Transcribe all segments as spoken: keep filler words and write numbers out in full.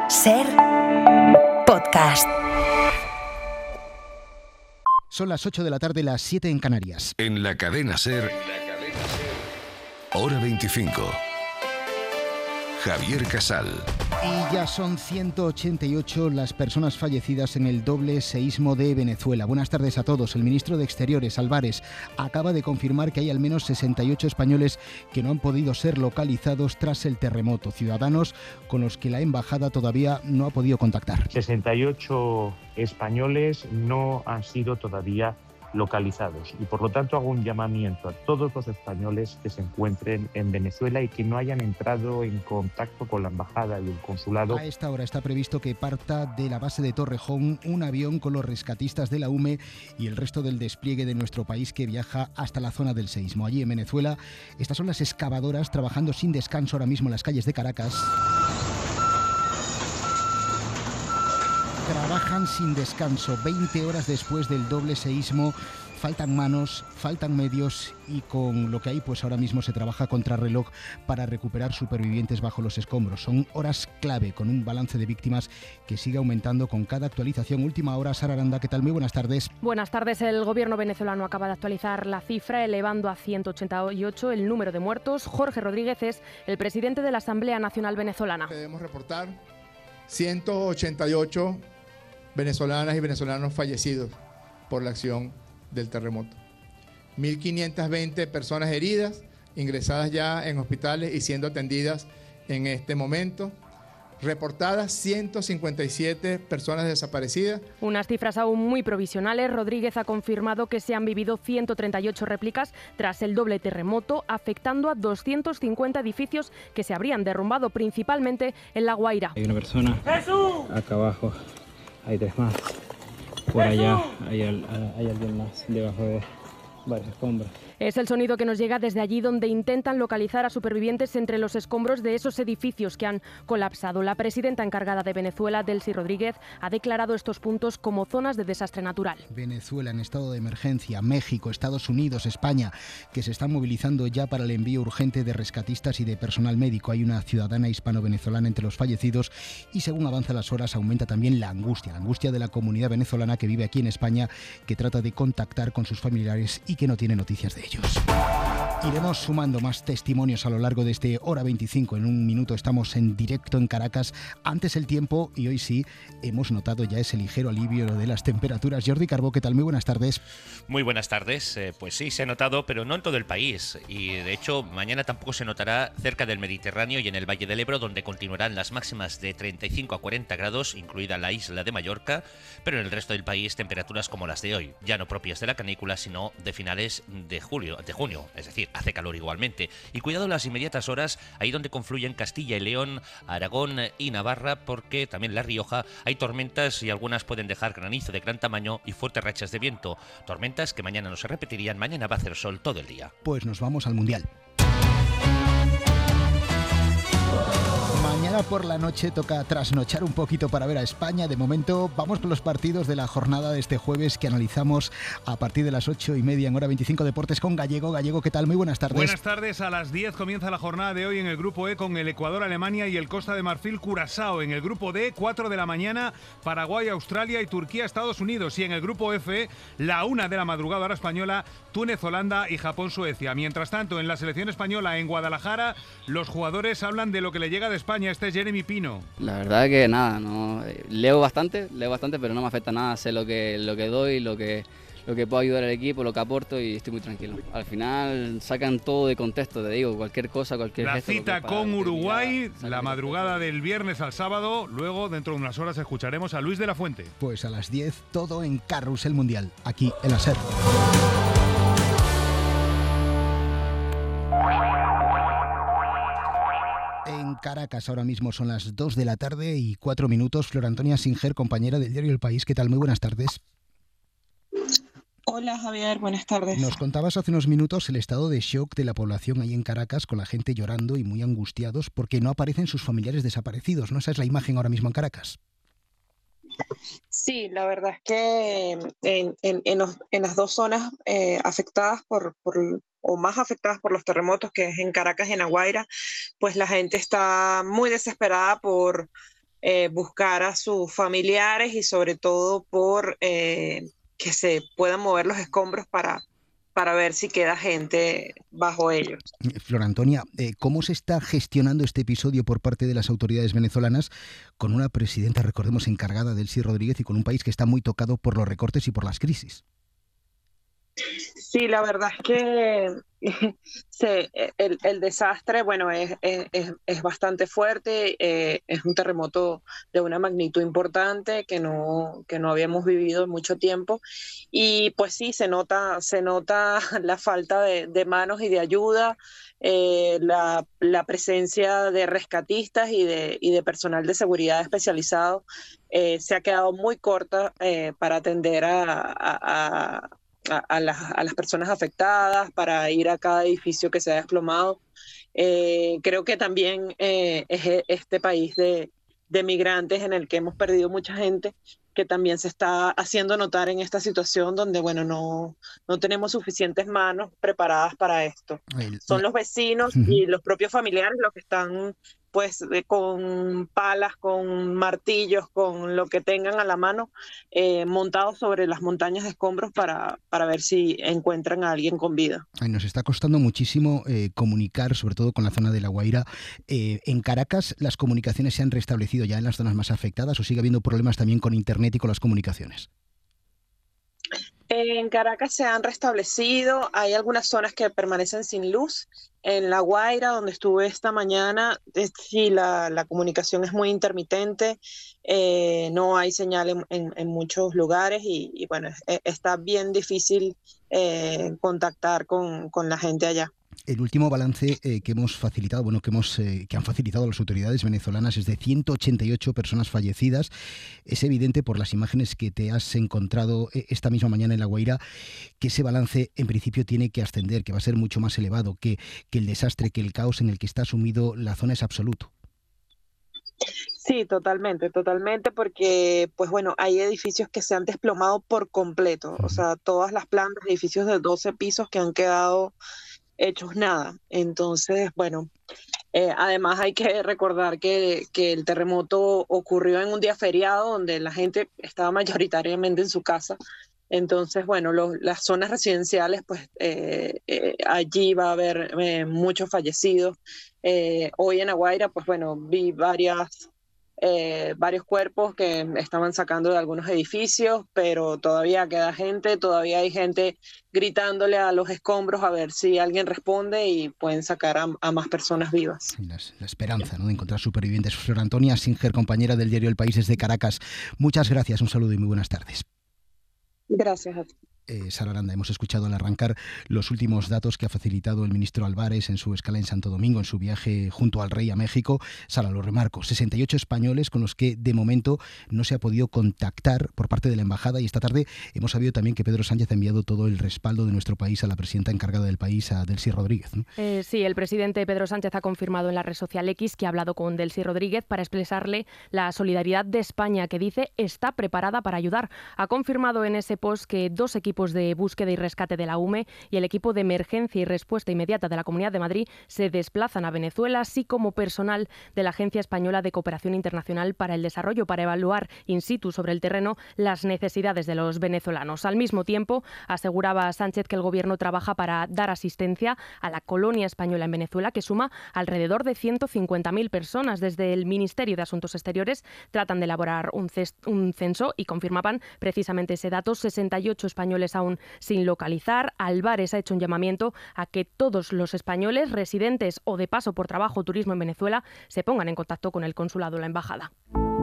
Ser Podcast. Son las ocho de la tarde, las siete en Canarias. En la cadena Ser, hora veinticinco. Javier Casal. Y ya son ciento ochenta y ocho las personas fallecidas en el doble seísmo de Venezuela. Buenas tardes a todos. El ministro de Exteriores, Álvarez, acaba de confirmar que hay al menos sesenta y ocho españoles que no han podido ser localizados tras el terremoto. Ciudadanos con los que la embajada todavía no ha podido contactar. sesenta y ocho españoles no han sido todavía localizados y por lo tanto hago un llamamiento a todos los españoles que se encuentren en Venezuela y que no hayan entrado en contacto con la embajada y el consulado. A esta hora está previsto que parta de la base de Torrejón un avión con los rescatistas de la U M E y el resto del despliegue de nuestro país que viaja hasta la zona del seísmo. Allí en Venezuela, estas son las excavadoras trabajando sin descanso ahora mismo en las calles de Caracas. Trabajan sin descanso, veinte horas después del doble seísmo. Faltan manos, faltan medios y con lo que hay, pues ahora mismo se trabaja contrarreloj para recuperar supervivientes bajo los escombros. Son horas clave con un balance de víctimas que sigue aumentando con cada actualización. Última hora, Sara Aranda, ¿qué tal? Muy buenas tardes. Buenas tardes. El gobierno venezolano acaba de actualizar la cifra, elevando a ciento ochenta y ocho el número de muertos. Jorge Rodríguez es el presidente de la Asamblea Nacional Venezolana. Debemos reportar ciento ochenta y ocho venezolanas y venezolanos fallecidos por la acción del terremoto. mil quinientas veinte personas heridas, ingresadas ya en hospitales y siendo atendidas en este momento. Reportadas ciento cincuenta y siete personas desaparecidas. Unas cifras aún muy provisionales. Rodríguez ha confirmado que se han vivido ciento treinta y ocho réplicas tras el doble terremoto, afectando a doscientos cincuenta edificios que se habrían derrumbado, principalmente en La Guaira. Hay una persona ¡Jesús! Acá abajo. Hay tres más. Por allá hay, hay alguien más debajo de varios escombros. Es el sonido que nos llega desde allí, donde intentan localizar a supervivientes entre los escombros de esos edificios que han colapsado. La presidenta encargada de Venezuela, Delcy Rodríguez, ha declarado estos puntos como zonas de desastre natural. Venezuela en estado de emergencia, México, Estados Unidos, España, que se están movilizando ya para el envío urgente de rescatistas y de personal médico. Hay una ciudadana hispano-venezolana entre los fallecidos y según avanzan las horas aumenta también la angustia, la angustia de la comunidad venezolana que vive aquí en España, que trata de contactar con sus familiares y que no tiene noticias de ellos. Iremos sumando más testimonios a lo largo de este hora veinticinco. En un minuto estamos en directo en Caracas, antes el tiempo, y hoy sí hemos notado ya ese ligero alivio de las temperaturas. Jordi Carbó, ¿qué tal? Muy buenas tardes. Muy buenas tardes. Eh, pues sí, se ha notado, pero no en todo el país. Y de hecho, mañana tampoco se notará cerca del Mediterráneo y en el Valle del Ebro, donde continuarán las máximas de treinta y cinco a cuarenta grados, incluida la isla de Mallorca, pero en el resto del país temperaturas como las de hoy, ya no propias de la canícula, sino de finales de julio, de junio, es decir, hace calor igualmente. Y cuidado en las inmediatas horas, ahí donde confluyen Castilla y León, Aragón y Navarra, porque también La Rioja hay tormentas y algunas pueden dejar granizo de gran tamaño y fuertes rachas de viento. Tormentas que mañana no se repetirían, mañana va a hacer sol todo el día. Pues nos vamos al Mundial. Mañana por la noche toca trasnochar un poquito para ver a España. De momento vamos con los partidos de la jornada de este jueves que analizamos a partir de las ocho y media en hora veinticinco Deportes con Gallego. Gallego, ¿qué tal? Muy buenas tardes. Buenas tardes. A las diez comienza la jornada de hoy en el Grupo E con el Ecuador, Alemania y el Costa de Marfil, Curazao. En el Grupo D, cuatro de la mañana, Paraguay, Australia y Turquía, Estados Unidos. Y en el Grupo F, la una de la madrugada hora española, Túnez, Holanda y Japón, Suecia. Mientras tanto, en la selección española en Guadalajara, los jugadores hablan de lo que le llega de España. Este es Jeremy Pino. La verdad que nada, no leo bastante, leo bastante, pero no me afecta nada. Sé lo que, lo que doy, lo que, lo que puedo ayudar al equipo, lo que aporto y estoy muy tranquilo. Al final sacan todo de contexto, te digo, cualquier cosa, cualquier La gesto, cita con Uruguay, la madrugada del viernes al sábado. Luego, dentro de unas horas, escucharemos a Luis de la Fuente. Pues a las diez, todo en Carrusel Mundial, aquí en la SER. En Caracas ahora mismo son las dos de la tarde y cuatro minutos. Flor Antonia Singer, compañera del diario El País. ¿Qué tal? Muy buenas tardes. Hola Javier, buenas tardes. Nos contabas hace unos minutos el estado de shock de la población ahí en Caracas, con la gente llorando y muy angustiados porque no aparecen sus familiares desaparecidos, ¿no? Esa es la imagen ahora mismo en Caracas. Sí, la verdad es que en, en, en, los, en las dos zonas eh, afectadas por, por, o más afectadas por los terremotos, que es en Caracas y en La Guaira, pues la gente está muy desesperada por, eh, buscar a sus familiares y sobre todo por eh, que se puedan mover los escombros para, para ver si queda gente bajo ellos. Flor Antonia, eh, ¿cómo se está gestionando este episodio por parte de las autoridades venezolanas con una presidenta, recordemos, encargada, Delcy Rodríguez, y con un país que está muy tocado por los recortes y por las crisis? Sí, la verdad es que se, el, el desastre, bueno, es, es, es bastante fuerte, eh, es un terremoto de una magnitud importante que no, que no habíamos vivido en mucho tiempo, y pues sí, se nota, se nota la falta de, de manos y de ayuda, eh, la, la presencia de rescatistas y de, y de personal de seguridad especializado eh, se ha quedado muy corta eh, para atender a, a, a A, a, las, a las personas afectadas, para ir a cada edificio que se ha desplomado. Eh, creo que también eh, es este país de, de migrantes en el que hemos perdido mucha gente, que también se está haciendo notar en esta situación donde, bueno, no, no tenemos suficientes manos preparadas para esto. El, Son los vecinos uh-huh. y los propios familiares los que están pues eh, con palas, con martillos, con lo que tengan a la mano, eh, montados sobre las montañas de escombros para, para ver si encuentran a alguien con vida. Ay, nos está costando muchísimo eh, comunicar, sobre todo con la zona de La Guaira. Eh, ¿En Caracas las comunicaciones se han restablecido ya en las zonas más afectadas o sigue habiendo problemas también con internet y con las comunicaciones? En Caracas se han restablecido, hay algunas zonas que permanecen sin luz. En La Guaira, donde estuve esta mañana, es, sí, la, la comunicación es muy intermitente, eh, no hay señal en, en, en muchos lugares y, y bueno, es, está bien difícil eh, contactar con, con la gente allá. El último balance eh, que hemos facilitado, bueno, que hemos eh, que han facilitado las autoridades venezolanas es de ciento ochenta y ocho personas fallecidas. Es evidente por las imágenes que te has encontrado esta misma mañana en La Guaira que ese balance en principio tiene que ascender, que va a ser mucho más elevado, que, que el desastre, que el caos en el que está sumido la zona es absoluto. Sí, totalmente, totalmente, porque pues bueno, hay edificios que se han desplomado por completo, o sea, todas las plantas, edificios de doce pisos que han quedado hechos nada. Entonces, bueno, eh, además hay que recordar que, que el terremoto ocurrió en un día feriado donde la gente estaba mayoritariamente en su casa. Entonces, bueno, los, las zonas residenciales, pues eh, eh, allí va a haber eh, muchos fallecidos. Eh, hoy en La Guaira, pues bueno, vi varias... Eh, varios cuerpos que estaban sacando de algunos edificios, pero todavía queda gente, todavía hay gente gritándole a los escombros a ver si alguien responde y pueden sacar a, a más personas vivas. La, la esperanza, ¿no?, de encontrar supervivientes. Flor Antonia Singer, compañera del diario El País desde Caracas, muchas gracias, un saludo y muy buenas tardes. Gracias a ti. Eh, Sara Aranda, hemos escuchado al arrancar los últimos datos que ha facilitado el ministro Álvarez en su escala en Santo Domingo, en su viaje junto al rey a México. Sara, lo remarco, sesenta y ocho españoles con los que de momento no se ha podido contactar por parte de la embajada, y esta tarde hemos sabido también que Pedro Sánchez ha enviado todo el respaldo de nuestro país a la presidenta encargada del país, a Delcy Rodríguez, ¿no? Eh, sí, el presidente Pedro Sánchez ha confirmado en la red social X que ha hablado con Delcy Rodríguez para expresarle la solidaridad de España, que dice está preparada para ayudar. Ha confirmado en ese post que dos equipos de búsqueda y rescate de la U M E y el equipo de emergencia y respuesta inmediata de la Comunidad de Madrid se desplazan a Venezuela, así como personal de la Agencia Española de Cooperación Internacional para el Desarrollo, para evaluar in situ sobre el terreno las necesidades de los venezolanos. Al mismo tiempo, aseguraba Sánchez que el Gobierno trabaja para dar asistencia a la colonia española en Venezuela, que suma alrededor de ciento cincuenta mil personas. Desde el Ministerio de Asuntos Exteriores tratan de elaborar un, un censo y confirmaban precisamente ese dato, sesenta y ocho españoles aún sin localizar. Álvarez ha hecho un llamamiento a que todos los españoles residentes o de paso por trabajo o turismo en Venezuela se pongan en contacto con el consulado o la embajada.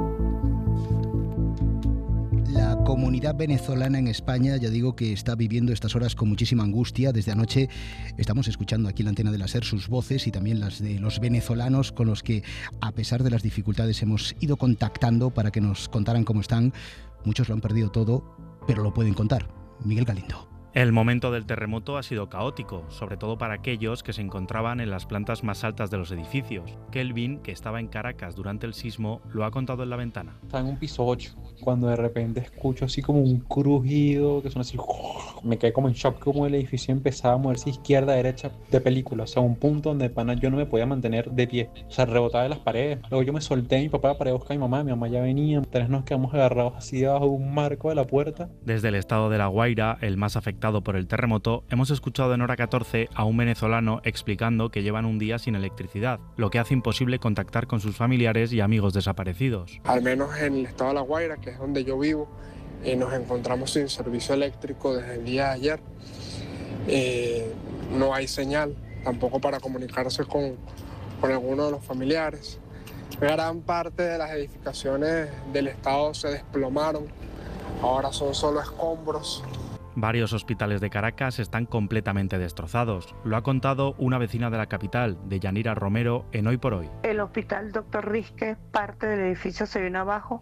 La comunidad venezolana en España, ya digo que está viviendo estas horas con muchísima angustia. Desde anoche estamos escuchando aquí en la antena de la SER sus voces y también las de los venezolanos con los que, a pesar de las dificultades, hemos ido contactando para que nos contaran cómo están. Muchos lo han perdido todo, pero lo pueden contar. Miguel Galindo. El momento del terremoto ha sido caótico, sobre todo para aquellos que se encontraban en las plantas más altas de los edificios. Kelvin, que estaba en Caracas durante el sismo, lo ha contado en La Ventana. Estaba en un piso ocho, cuando de repente escucho así como un crujido, que suena así, me quedé como en shock, como el edificio empezaba a moverse izquierda a derecha de película, o sea, un punto donde pana yo no me podía mantener de pie, o sea, rebotaba de las paredes. Luego yo me solté de mi papá para ir a buscar a mi mamá, mi mamá ya venía, tres nos quedamos agarrados así debajo de un marco de la puerta. Desde el estado de La Guaira, el más afectado por el terremoto, hemos escuchado en Hora catorce a un venezolano explicando que llevan un día sin electricidad, lo que hace imposible contactar con sus familiares y amigos desaparecidos. Al menos en el estado de La Guaira, que es donde yo vivo, eh, nos encontramos sin servicio eléctrico desde el día de ayer. Eh, no hay señal, tampoco para comunicarse con, con alguno de los familiares. Gran parte de las edificaciones del estado se desplomaron, ahora son solo escombros. Varios hospitales de Caracas están completamente destrozados. Lo ha contado una vecina de la capital, de Yanira Romero, en Hoy por Hoy. El hospital Doctor Risque, parte del edificio se vino abajo.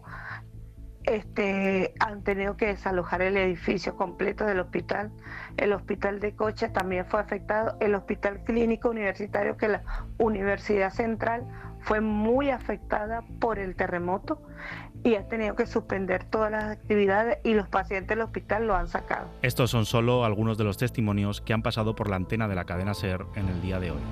Este, han tenido que desalojar el edificio completo del hospital. El hospital de Cocha también fue afectado. El hospital clínico universitario, que la Universidad Central fue muy afectada por el terremoto y ha tenido que suspender todas las actividades y los pacientes del hospital lo han sacado. Estos son solo algunos de los testimonios que han pasado por la antena de la cadena SER en el día de hoy.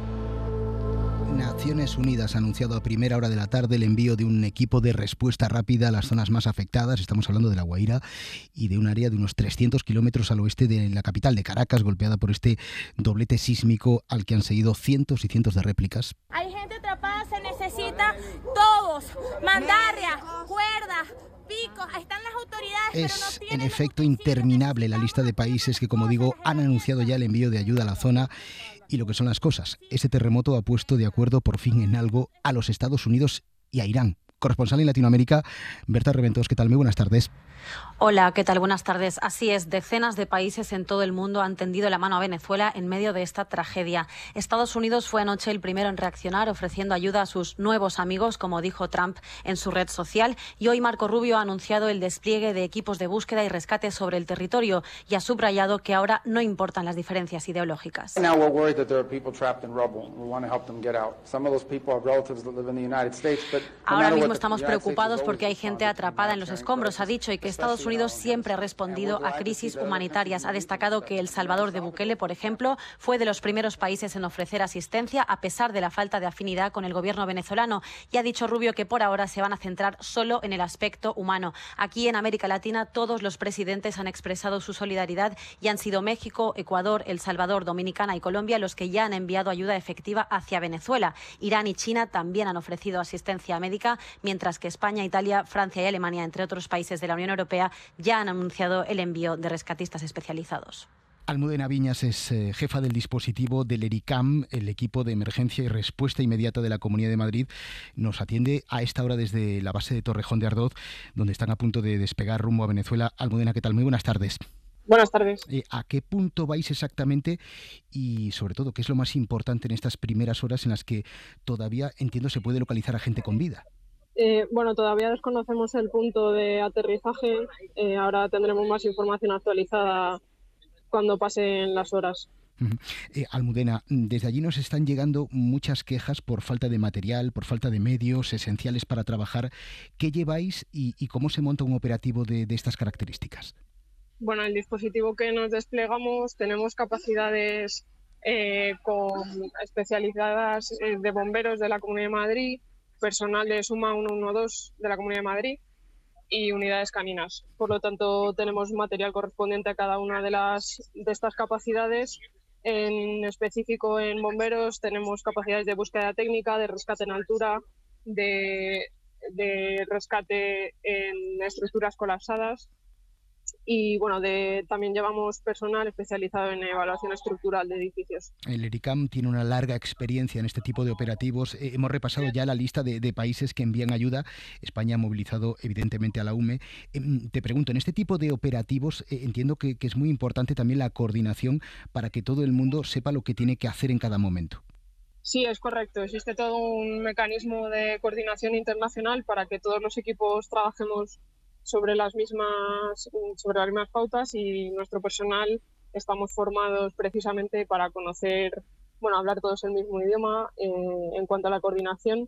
Naciones Unidas ha anunciado a primera hora de la tarde el envío de un equipo de respuesta rápida a las zonas más afectadas. Estamos hablando de La Guaira y de un área de unos trescientos kilómetros al oeste de la capital de Caracas, golpeada por este doblete sísmico al que han seguido cientos y cientos de réplicas. Hay gente atrapada, se necesita todos, mandarria, cuerda, picos, están las autoridades. Es en efecto interminable la lista de países que, como digo, han anunciado ya el envío de ayuda a la zona. Y lo que son las cosas, ese terremoto ha puesto de acuerdo por fin en algo a los Estados Unidos y a Irán. Corresponsal en Latinoamérica, Berta Reventos, ¿qué tal? Muy buenas tardes. Hola, ¿qué tal? Buenas tardes. Así es, decenas de países en todo el mundo han tendido la mano a Venezuela en medio de esta tragedia. Estados Unidos fue anoche el primero en reaccionar, ofreciendo ayuda a sus nuevos amigos, como dijo Trump en su red social. Y hoy Marco Rubio ha anunciado el despliegue de equipos de búsqueda y rescate sobre el territorio y ha subrayado que ahora no importan las diferencias ideológicas. Ahora mismo estamos preocupados porque hay gente atrapada en los escombros, ha dicho, y que Estados Unidos siempre ha respondido a crisis humanitarias. Ha destacado que El Salvador de Bukele, por ejemplo, fue de los primeros países en ofrecer asistencia a pesar de la falta de afinidad con el gobierno venezolano, y ha dicho Rubio que por ahora se van a centrar solo en el aspecto humano. Aquí en América Latina todos los presidentes han expresado su solidaridad y han sido México, Ecuador, El Salvador, Dominicana y Colombia los que ya han enviado ayuda efectiva hacia Venezuela. Irán y China también han ofrecido asistencia médica, mientras que España, Italia, Francia y Alemania, entre otros países de la Unión Europea, ya han anunciado el envío de rescatistas especializados. Almudena Viñas es eh, jefa del dispositivo del ERICAM, el equipo de emergencia y respuesta inmediata de la Comunidad de Madrid. Nos atiende a esta hora desde la base de Torrejón de Ardoz, donde están a punto de despegar rumbo a Venezuela. Almudena, ¿qué tal? Muy buenas tardes. Buenas tardes. Eh, ¿A qué punto vais exactamente y, sobre todo, qué es lo más importante en estas primeras horas en las que todavía, entiendo, se puede localizar a gente con vida? Eh, bueno, todavía desconocemos el punto de aterrizaje. Eh, ahora tendremos más información actualizada cuando pasen las horas. Uh-huh. Eh, Almudena, desde allí nos están llegando muchas quejas por falta de material, por falta de medios esenciales para trabajar. ¿Qué lleváis y, y cómo se monta un operativo de, de estas características? Bueno, el dispositivo que nos desplegamos, tenemos capacidades eh, con especializadas eh, de bomberos de la Comunidad de Madrid, personal de Suma ciento doce de la Comunidad de Madrid y unidades caninas. Por lo tanto, tenemos material correspondiente a cada una de las de estas capacidades. En específico, en bomberos tenemos capacidades de búsqueda técnica, de rescate en altura, de, de rescate en estructuras colapsadas. Y bueno, de, también llevamos personal especializado en evaluación estructural de edificios. El ERICAM tiene una larga experiencia en este tipo de operativos. Eh, hemos repasado ya la lista de, de países que envían ayuda. España ha movilizado evidentemente a la U M E. Eh, te pregunto, en este tipo de operativos eh, entiendo que, que es muy importante también la coordinación para que todo el mundo sepa lo que tiene que hacer en cada momento. Sí, es correcto. Existe todo un mecanismo de coordinación internacional para que todos los equipos trabajemos sobre las mismas sobre las mismas pautas y nuestro personal estamos formados precisamente para conocer, bueno, hablar todos el mismo idioma eh, en cuanto a la coordinación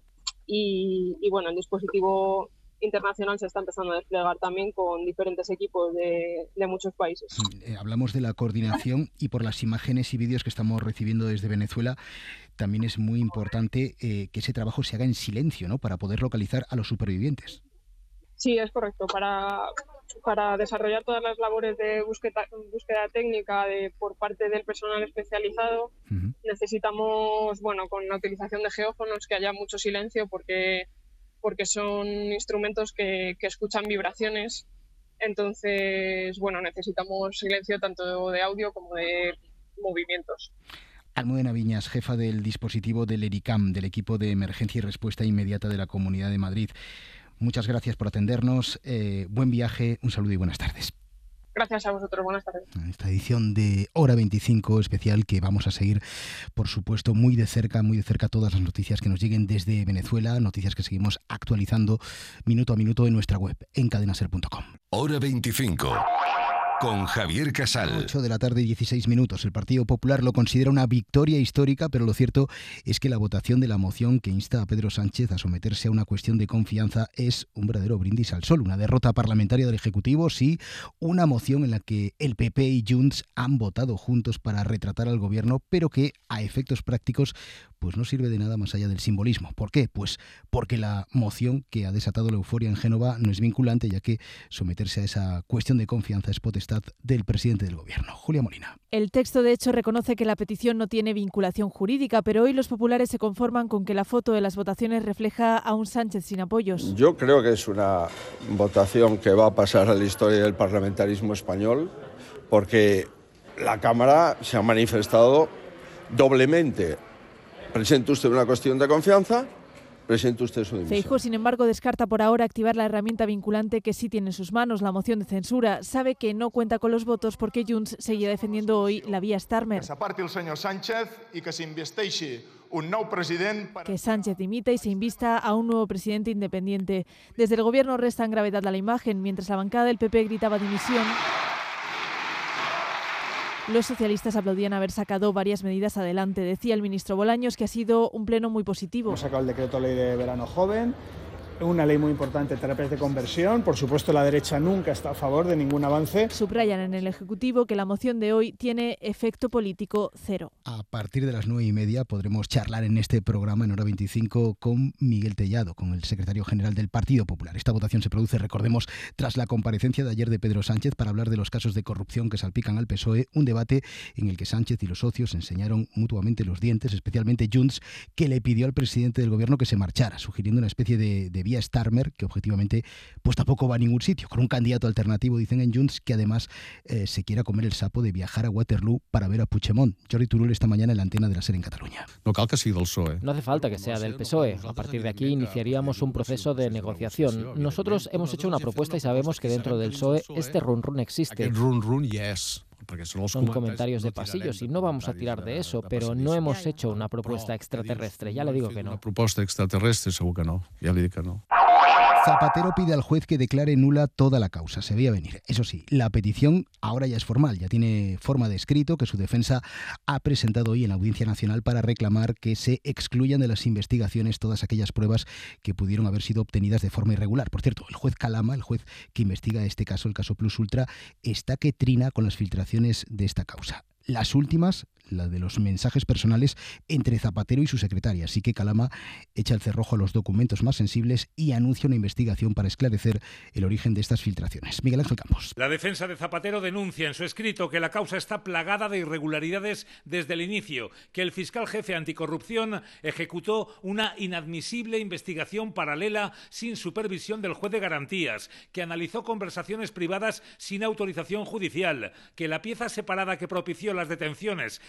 y, y bueno, el dispositivo internacional se está empezando a desplegar también con diferentes equipos de, de muchos países. Eh, hablamos de la coordinación y por las imágenes y vídeos que estamos recibiendo desde Venezuela, también es muy importante eh, que ese trabajo se haga en silencio, ¿no? Para poder localizar a los supervivientes. Sí, es correcto. Para, para desarrollar todas las labores de búsqueda, búsqueda técnica de, por parte del personal especializado, uh-huh. necesitamos, bueno, con la utilización de geófonos, que haya mucho silencio porque porque son instrumentos que, que escuchan vibraciones, entonces, bueno, necesitamos silencio tanto de audio como de movimientos. Almudena Viñas, jefa del dispositivo del ERICAM, del equipo de emergencia y respuesta inmediata de la Comunidad de Madrid. Muchas gracias por atendernos, eh, buen viaje, un saludo y buenas tardes. Gracias a vosotros, buenas tardes. Esta edición de Hora veinticinco especial que vamos a seguir, por supuesto, muy de cerca, muy de cerca todas las noticias que nos lleguen desde Venezuela, noticias que seguimos actualizando minuto a minuto en nuestra web, en cadena ser punto com. Hora veinticinco. Con Javier Casal. ocho de la tarde, dieciséis minutos. El Partido Popular lo considera una victoria histórica, pero lo cierto es que la votación de la moción que insta a Pedro Sánchez a someterse a una cuestión de confianza es un verdadero brindis al sol. Una derrota parlamentaria del Ejecutivo, sí, una moción en la que el P P y Junts han votado juntos para retratar al gobierno, pero que a efectos prácticos pues no sirve de nada más allá del simbolismo. ¿Por qué? Pues porque la moción que ha desatado la euforia en Génova no es vinculante, ya que someterse a esa cuestión de confianza es potestad del presidente del gobierno. Julia Molina. El texto, de hecho, reconoce que la petición no tiene vinculación jurídica, pero hoy los populares se conforman con que la foto de las votaciones refleja a un Sánchez sin apoyos. Yo creo que es una votación que va a pasar a la historia del parlamentarismo español, porque la Cámara se ha manifestado doblemente. Presenta usted una cuestión de confianza, presenta usted su dimisión. Feijóo, sin embargo, descarta por ahora activar la herramienta vinculante que sí tiene en sus manos, la moción de censura. Sabe que no cuenta con los votos porque Junts seguía defendiendo hoy la vía Starmer. Que s'aparti el senyor Sánchez i que s'investeixi un nou president. Para... Que Sánchez dimita y se invista a un nuevo presidente independiente. Desde el gobierno restan gravedad a la imagen, mientras la bancada del P P gritaba dimisión. Los socialistas aplaudían haber sacado varias medidas adelante. Decía el ministro Bolaños que ha sido un pleno muy positivo. Hemos sacado el decreto ley de verano joven, una ley muy importante, terapias de conversión. Por supuesto, la derecha nunca está a favor de ningún avance. Subrayan en el Ejecutivo que la moción de hoy tiene efecto político cero. A partir de las nueve y media podremos charlar en este programa en Hora veinticinco con Miguel Tellado, con el secretario general del Partido Popular. Esta votación se produce, recordemos, tras la comparecencia de ayer de Pedro Sánchez para hablar de los casos de corrupción que salpican al P S O E, un debate en el que Sánchez y los socios enseñaron mutuamente los dientes, especialmente Junts, que le pidió al presidente del gobierno que se marchara, sugiriendo una especie de, de vía Starmer, que objetivamente pues tampoco va a ningún sitio, con un candidato alternativo, dicen en Junts, que además eh, se quiera comer el sapo de viajar a Waterloo para ver a Puigdemont. Jordi Turull esta mañana en la antena de la SER en Cataluña. No cal que sigui del P S O E. No hace falta que sea del P S O E. A partir de aquí iniciaríamos un proceso de negociación. Nosotros hemos hecho una propuesta y sabemos que dentro del P S O E este run run existe. Aquest run run ja és. Son comentarios de pasillos y no vamos a tirar de eso, pero no hemos hecho una propuesta extraterrestre, ya le digo que no. Una propuesta extraterrestre segur que no, ya le digo que no. Zapatero pide al juez que declare nula toda la causa. Se veía venir. Eso sí, la petición ahora ya es formal, ya tiene forma de escrito que su defensa ha presentado hoy en la Audiencia Nacional para reclamar que se excluyan de las investigaciones todas aquellas pruebas que pudieron haber sido obtenidas de forma irregular. Por cierto, el juez Calama, el juez que investiga este caso, el caso Plus Ultra, está que trina con las filtraciones de esta causa. Las últimas, la de los mensajes personales entre Zapatero y su secretaria. Así que Calama echa el cerrojo a los documentos más sensibles y anuncia una investigación para esclarecer el origen de estas filtraciones. Miguel Ángel Campos. La defensa de Zapatero denuncia en su escrito que la causa está plagada de irregularidades desde el inicio, que el fiscal jefe anticorrupción ejecutó una inadmisible investigación paralela sin supervisión del juez de garantías, que analizó conversaciones privadas sin autorización judicial, que la pieza separada que propició las detenciones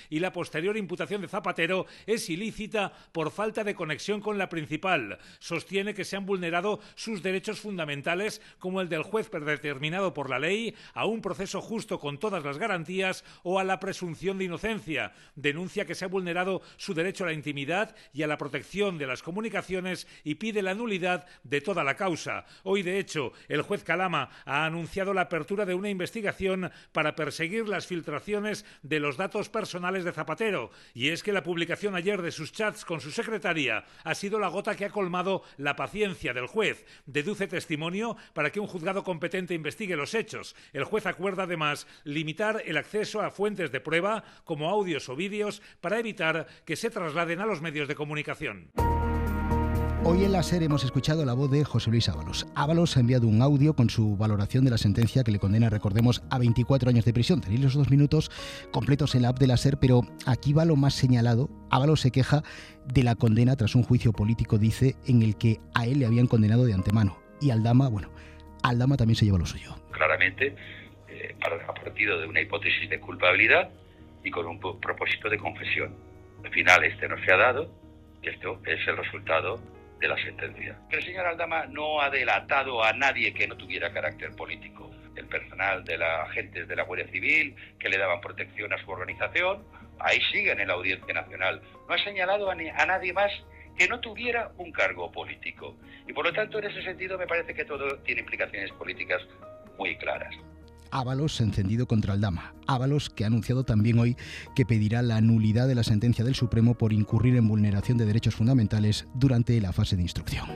y la posterior imputación de Zapatero es ilícita por falta de conexión con la principal. Sostiene que se han vulnerado sus derechos fundamentales, como el del juez predeterminado por la ley, a un proceso justo con todas las garantías o a la presunción de inocencia. Denuncia que se ha vulnerado su derecho a la intimidad y a la protección de las comunicaciones y pide la nulidad de toda la causa. Hoy, de hecho, el juez Calama ha anunciado la apertura de una investigación para perseguir las filtraciones de los datos personales de Zapatero. Y es que la publicación ayer de sus chats con su secretaria ha sido la gota que ha colmado la paciencia del juez. Deduce testimonio para que un juzgado competente investigue los hechos. El juez acuerda además limitar el acceso a fuentes de prueba como audios o vídeos para evitar que se trasladen a los medios de comunicación. Hoy en la SER hemos escuchado la voz de José Luis Ábalos. Ábalos ha enviado un audio con su valoración de la sentencia que le condena, recordemos, a veinticuatro años de prisión. Tenéis los dos minutos completos en la app de la SER, pero aquí va lo más señalado. Ábalos se queja de la condena tras un juicio político, dice, en el que a él le habían condenado de antemano. Y Aldama, bueno, Aldama también se lleva lo suyo. Claramente, eh, a partir de una hipótesis de culpabilidad y con un propósito de confesión. Al final este no se ha dado, y esto es el resultado de la sentencia. El señor Aldama no ha delatado a nadie que no tuviera carácter político. El personal de la agentes de la Guardia Civil que le daban protección a su organización, ahí siguen en la Audiencia Nacional. No ha señalado a, ni, a nadie más que no tuviera un cargo político. Y por lo tanto, en ese sentido, me parece que todo tiene implicaciones políticas muy claras. Ábalos encendido contra Aldama. Ábalos, que ha anunciado también hoy que pedirá la nulidad de la sentencia del Supremo por incurrir en vulneración de derechos fundamentales durante la fase de instrucción.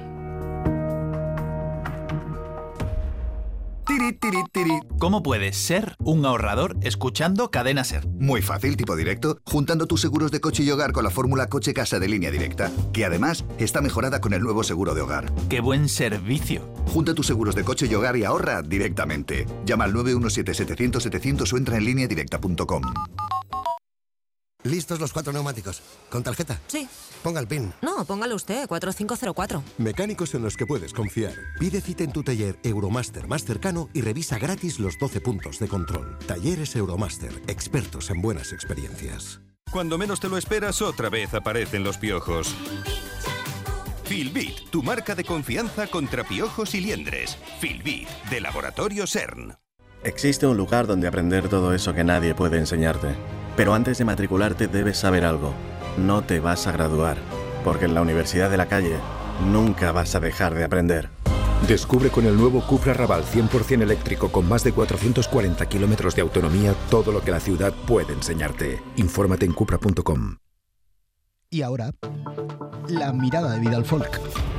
Tiri, tiri, tiri. ¿Cómo puedes ser un ahorrador escuchando Cadena SER? Muy fácil, tipo directo, juntando tus seguros de coche y hogar con la fórmula coche-casa de Línea Directa, que además está mejorada con el nuevo seguro de hogar. ¡Qué buen servicio! Junta tus seguros de coche y hogar y ahorra directamente. Llama al nueve uno siete, setecientos, setecientos o entra en línea directa punto com. ¿Listos los cuatro neumáticos? ¿Con tarjeta? Sí. Ponga el PIN. No, póngalo usted, cuatro cinco cero cuatro. Mecánicos en los que puedes confiar. Pide cita en tu taller Euromaster más cercano y revisa gratis los doce puntos de control. Talleres Euromaster, expertos en buenas experiencias. Cuando menos te lo esperas, otra vez aparecen los piojos. Filbit, tu marca de confianza contra piojos y liendres. Filbit, de Laboratorio CERN. Existe un lugar donde aprender todo eso que nadie puede enseñarte. Pero antes de matricularte debes saber algo. No te vas a graduar, porque en la Universidad de la Calle nunca vas a dejar de aprender. Descubre con el nuevo Cupra Raval cien por ciento eléctrico con más de cuatrocientos cuarenta kilómetros de autonomía todo lo que la ciudad puede enseñarte. Infórmate en cupra punto com. Y ahora, la mirada de Vidal Folk.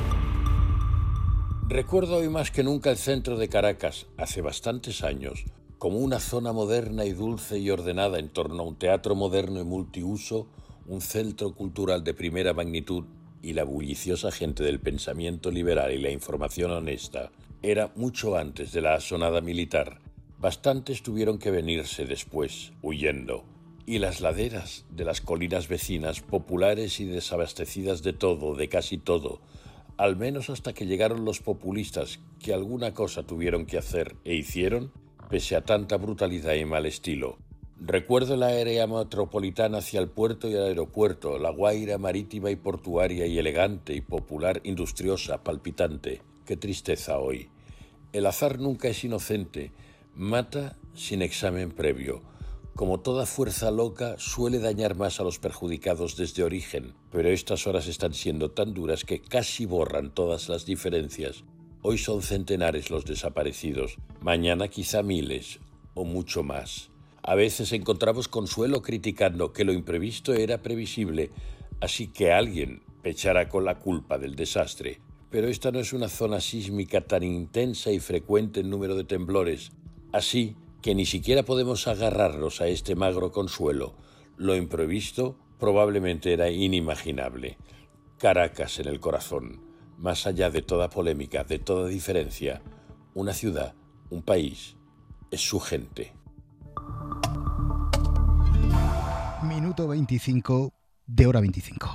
Recuerdo hoy más que nunca el centro de Caracas, hace bastantes años, como una zona moderna y dulce y ordenada en torno a un teatro moderno y multiuso, un centro cultural de primera magnitud y la bulliciosa gente del pensamiento liberal y la información honesta. Era mucho antes de la asonada militar. Bastantes tuvieron que venirse después, huyendo. Y las laderas de las colinas vecinas, populares y desabastecidas de todo, de casi todo, al menos hasta que llegaron los populistas, que alguna cosa tuvieron que hacer e hicieron, pese a tanta brutalidad y mal estilo. Recuerdo la área metropolitana hacia el puerto y el aeropuerto, la Guaira marítima y portuaria y elegante y popular, industriosa, palpitante. Qué tristeza hoy. El azar nunca es inocente, mata sin examen previo. Como toda fuerza loca, suele dañar más a los perjudicados desde origen, pero estas horas están siendo tan duras que casi borran todas las diferencias. Hoy son centenares los desaparecidos, mañana quizá miles o mucho más. A veces encontramos consuelo criticando que lo imprevisto era previsible, así que alguien pechará con la culpa del desastre. Pero esta no es una zona sísmica tan intensa y frecuente en número de temblores, así que ni siquiera podemos agarrarnos a este magro consuelo. Lo imprevisto probablemente era inimaginable. Caracas en el corazón. Más allá de toda polémica, de toda diferencia, una ciudad, un país, es su gente. Minuto veinticinco de hora veinticinco.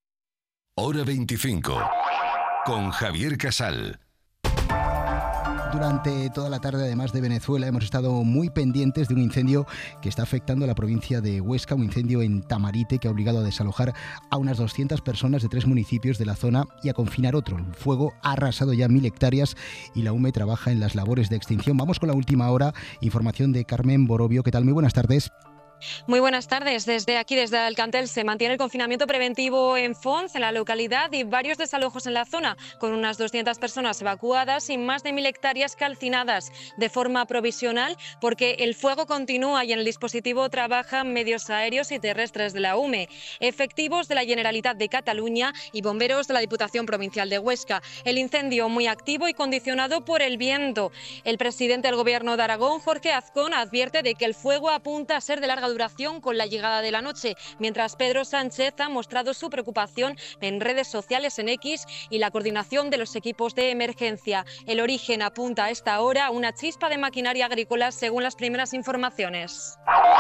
Hora veinticinco, con Javier Casal. Durante toda la tarde, además de Venezuela, hemos estado muy pendientes de un incendio que está afectando a la provincia de Huesca, un incendio en Tamarite que ha obligado a desalojar a unas doscientas personas de tres municipios de la zona y a confinar otro. El fuego ha arrasado ya mil hectáreas y la U M E trabaja en las labores de extinción. Vamos con la última hora, información de Carmen Borobio. ¿Qué tal? Muy buenas tardes. Muy buenas tardes. Desde aquí, desde Alcantel, se mantiene el confinamiento preventivo en Fons, en la localidad, y varios desalojos en la zona, con unas doscientas personas evacuadas y más de mil hectáreas calcinadas de forma provisional, porque el fuego continúa y en el dispositivo trabajan medios aéreos y terrestres de la U M E, efectivos de la Generalitat de Cataluña y bomberos de la Diputación Provincial de Huesca. El incendio muy activo y condicionado por el viento. El presidente del Gobierno de Aragón, Jorge Azcón, advierte de que el fuego apunta a ser de larga duración con la llegada de la noche, mientras Pedro Sánchez ha mostrado su preocupación en redes sociales, en X, y la coordinación de los equipos de emergencia. El origen apunta a esta hora a una chispa de maquinaria agrícola, según las primeras informaciones.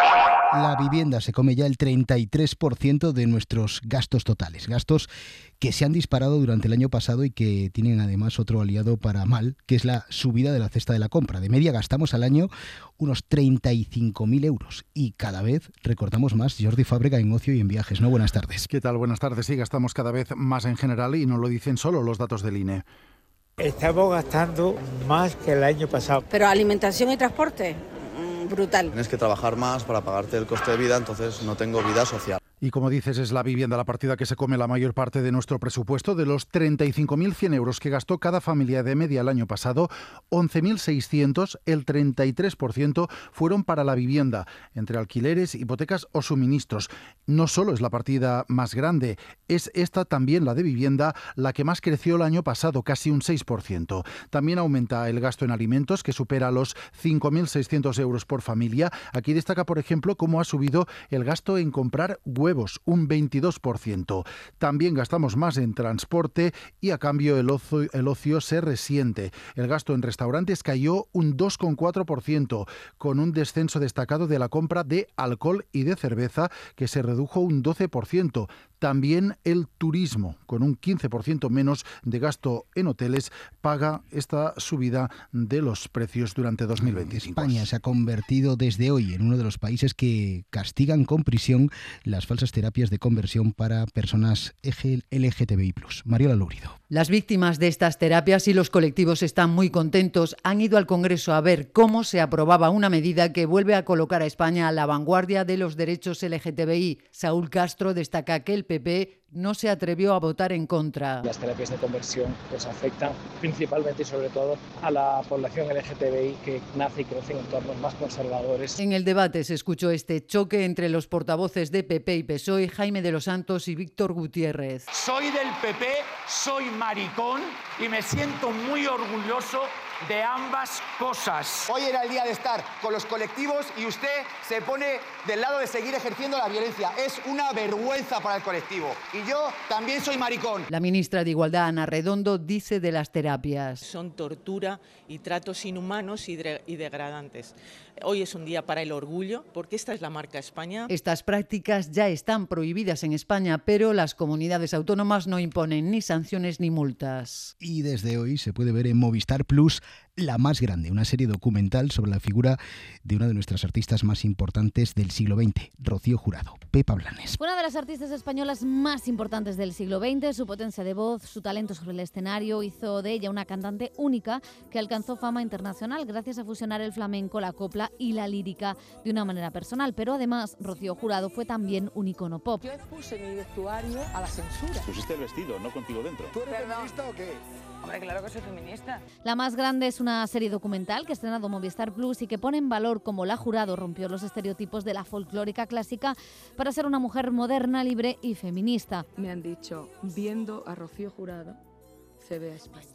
La vivienda se come ya el treinta y tres por ciento de nuestros gastos totales, gastos que se han disparado durante el año pasado y que tienen además otro aliado para mal, que es la subida de la cesta de la compra. De media gastamos al año unos treinta y cinco mil euros y cada vez recortamos más. Jordi Fábrega, en ocio y en viajes. ¿No? Buenas tardes. ¿Qué tal? Buenas tardes. Sí, gastamos cada vez más en general y no lo dicen solo los datos del I N E. Estamos gastando más que el año pasado. Pero alimentación y transporte, brutal. Tienes que trabajar más para pagarte el coste de vida, entonces no tengo vida social. Y como dices, es la vivienda la partida que se come la mayor parte de nuestro presupuesto. De los treinta y cinco mil cien euros que gastó cada familia de media el año pasado, once mil seiscientos, el treinta y tres por ciento, fueron para la vivienda, entre alquileres, hipotecas o suministros. No solo es la partida más grande, es esta también, la de vivienda, la que más creció el año pasado, casi un seis por ciento. También aumenta el gasto en alimentos, que supera los cinco mil seiscientos euros por familia. Aquí destaca, por ejemplo, cómo ha subido el gasto en comprar huevos, un veintidós por ciento. También gastamos más en transporte y a cambio el ocio, el ocio se resiente. El gasto en restaurantes cayó un dos coma cuatro por ciento, con un descenso destacado de la compra de alcohol y de cerveza, que se redujo un doce por ciento. También el turismo, con un quince por ciento menos de gasto en hoteles, paga esta subida de los precios durante dos mil veinticinco. España se ha convertido desde hoy en uno de los países que castigan con prisión las falsas terapias de conversión para personas L G T B I plus. Mariola Lúrido. Las víctimas de estas terapias y los colectivos están muy contentos. Han ido al Congreso a ver cómo se aprobaba una medida que vuelve a colocar a España a la vanguardia de los derechos L G T B I. Saúl Castro destaca que el P P no se atrevió a votar en contra. Las terapias de conversión pues afectan principalmente y sobre todo a la población L G T B I que nace y crece en entornos más conservadores. En el debate se escuchó este choque entre los portavoces de P P y P S O E, Jaime de los Santos y Víctor Gutiérrez. Soy del P P, soy maricón y me siento muy orgulloso de ambas cosas. Hoy era el día de estar con los colectivos y usted se pone del lado de seguir ejerciendo la violencia. Es una vergüenza para el colectivo. Y yo también soy maricón. La ministra de Igualdad, Ana Redondo, dice de las terapias: son tortura y tratos inhumanos y, de- y degradantes. Hoy es un día para el orgullo, porque esta es la marca España. Estas prácticas ya están prohibidas en España, pero las comunidades autónomas no imponen ni sanciones ni multas. Y desde hoy se puede ver en Movistar Plus La más grande, una serie documental sobre la figura de una de nuestras artistas más importantes del siglo veinte, Rocío Jurado. Pepa Blanes. Una de las artistas españolas más importantes del siglo veinte, su potencia de voz, su talento sobre el escenario hizo de ella una cantante única que alcanzó fama internacional gracias a fusionar el flamenco, la copla y la lírica de una manera personal. Pero además, Rocío Jurado fue también un icono pop. Yo expuse mi vestuario a la censura. ¿Pusiste el vestido, no contigo dentro? ¿Tú eres feminista o qué? Hombre, claro que soy feminista. La más grande es una serie documental que ha estrenado Movistar Plus y que pone en valor cómo la Jurado rompió los estereotipos de la folclórica clásica para ser una mujer moderna, libre y feminista. Me han dicho, viendo a Rocío Jurado, se ve a España.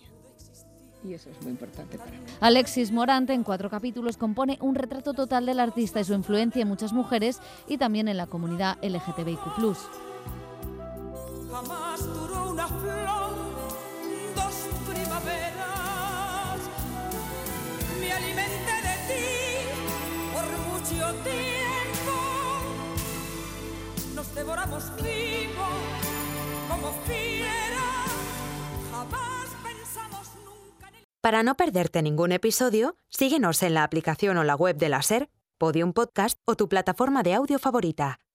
Y eso es muy importante para mí. Alexis Morante, en cuatro capítulos, compone un retrato total del artista y su influencia en muchas mujeres y también en la comunidad L G T B I Q plus. Jamás duró una flor, dos primaveras. Me alimenté de ti por mucho tiempo. Nos devoramos vivos como fieras. Jamás Para no perderte ningún episodio, síguenos en la aplicación o la web de la SER, Podium Podcast o tu plataforma de audio favorita.